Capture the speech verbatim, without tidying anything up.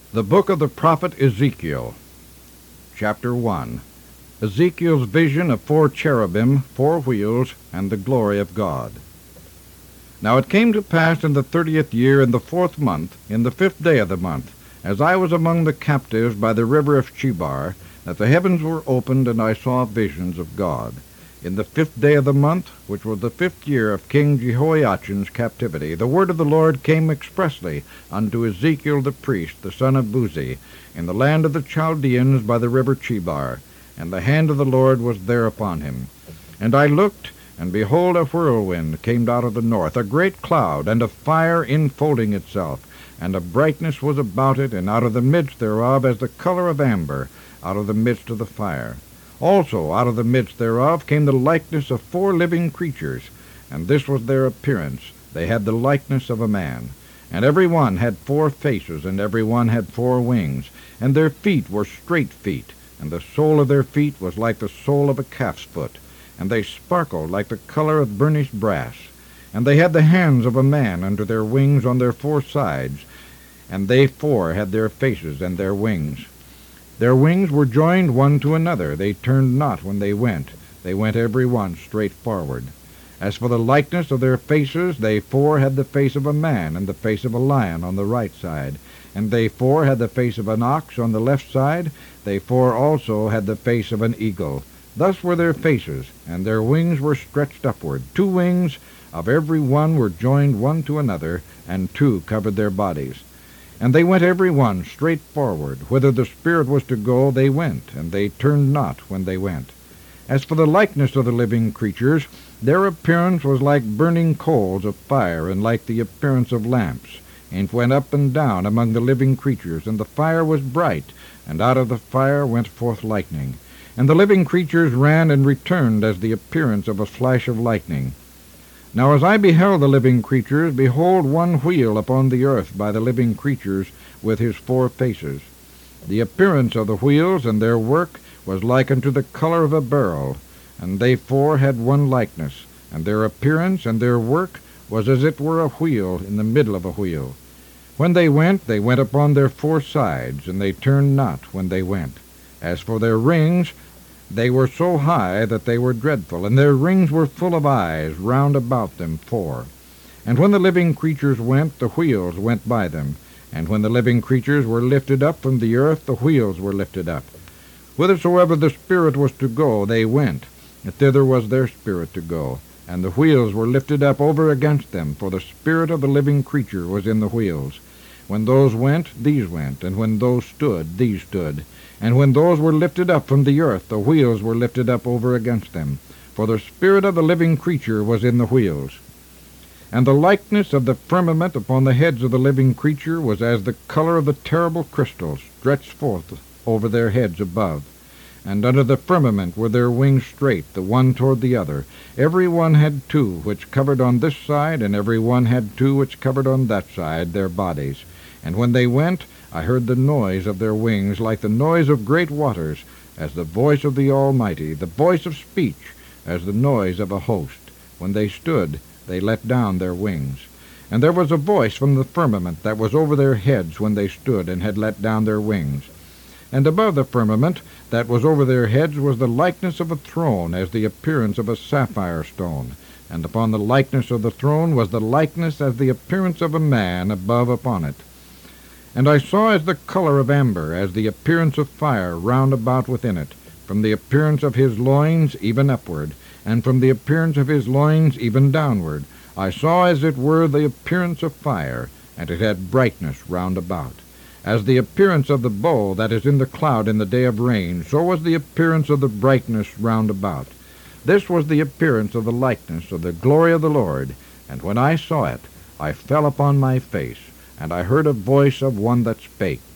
The Book of the Prophet Ezekiel, Chapter one. Ezekiel's vision of four cherubim, four wheels, and the glory of God. Now it came to pass in the thirtieth year, in the fourth month, in the fifth day of the month, as I was among the captives by the river of Chebar, that the heavens were opened, and I saw visions of God. In the fifth day of the month, which was the fifth year of King Jehoiachin's captivity, the word of the Lord came expressly unto Ezekiel the priest, the son of Buzi, in the land of the Chaldeans by the river Chebar, and the hand of the Lord was there upon him. And I looked, and behold, a whirlwind came out of the north, a great cloud, and a fire infolding itself, and a brightness was about it, and out of the midst thereof as the color of amber, out of the midst of the fire. Also out of the midst thereof came the likeness of four living creatures, and this was their appearance. They had the likeness of a man. And every one had four faces, and every one had four wings, and their feet were straight feet, and the sole of their feet was like the sole of a calf's foot, and they sparkled like the color of burnished brass. And they had the hands of a man under their wings on their four sides, and they four had their faces and their wings. Their wings were joined one to another. They turned not when they went. They went every one straight forward. As for the likeness of their faces, they four had the face of a man, and the face of a lion on the right side. And they four had the face of an ox on the left side. They four also had the face of an eagle. Thus were their faces, and their wings were stretched upward. Two wings of every one were joined one to another, and two covered their bodies. And they went every one straight forward. Whither the Spirit was to go, they went, and they turned not when they went. As for the likeness of the living creatures, their appearance was like burning coals of fire, and like the appearance of lamps, and went up and down among the living creatures. And the fire was bright, and out of the fire went forth lightning. And the living creatures ran and returned as the appearance of a flash of lightning. Now as I beheld the living creatures, behold, one wheel upon the earth by the living creatures with his four faces. The appearance of the wheels and their work was like unto the color of a beryl, and they four had one likeness, and their appearance and their work was as it were a wheel in the middle of a wheel. When they went, they went upon their four sides, and they turned not when they went. As for their rings, they were so high that they were dreadful, and their rings were full of eyes round about them four. And when the living creatures went, the wheels went by them. And when the living creatures were lifted up from the earth, the wheels were lifted up. Whithersoever the Spirit was to go, they went, and thither was their spirit to go. And the wheels were lifted up over against them, for the spirit of the living creature was in the wheels. When those went, these went, and when those stood, these stood. And when those were lifted up from the earth, the wheels were lifted up over against them, for the spirit of the living creature was in the wheels. And the likeness of the firmament upon the heads of the living creature was as the color of the terrible crystal stretched forth over their heads above. And under the firmament were their wings straight, the one toward the other. Every one had two, which covered on this side, and every one had two, which covered on that side, their bodies. And when they went, I heard the noise of their wings like the noise of great waters, as the voice of the Almighty, the voice of speech, as the noise of a host. When they stood, they let down their wings. And there was a voice from the firmament that was over their heads when they stood and had let down their wings. And above the firmament that was over their heads was the likeness of a throne, as the appearance of a sapphire stone. And upon the likeness of the throne was the likeness as the appearance of a man above upon it. And I saw as the color of amber, as the appearance of fire round about within it, from the appearance of his loins even upward, and from the appearance of his loins even downward. I saw as it were the appearance of fire, and it had brightness round about. As the appearance of the bow that is in the cloud in the day of rain, so was the appearance of the brightness round about. This was the appearance of the likeness of the glory of the Lord. And when I saw it, I fell upon my face, and I heard a voice of one that spake.